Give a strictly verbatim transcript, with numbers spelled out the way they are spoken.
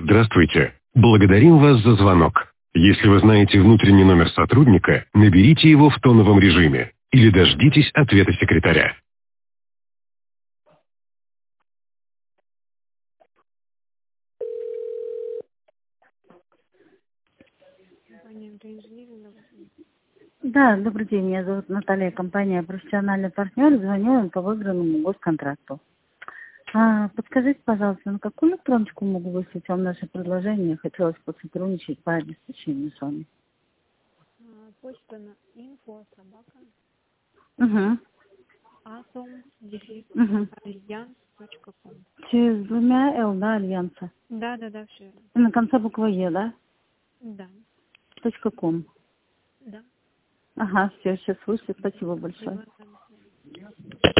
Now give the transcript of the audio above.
Здравствуйте. Благодарим вас за звонок. Если вы знаете внутренний номер сотрудника, наберите его в тоновом режиме или дождитесь ответа секретаря. Да, добрый день, меня зовут Наталья, компания «Профессиональный партнер». Звоню вам по выигранному госконтракту. А, подскажите, пожалуйста, на какую электроночку могу выслать вам наше предложение? Хотелось посотрудничать по обеспечению с вами. Почта на info собака Угу. atom Угу. альянс точка ком. Через двумя «Л», да, Альянса? Да, да, да, все. И на конце буква «Е», да? Да, Точка ком. да. Ага, все, сейчас вышло. Спасибо большое. Спасибо.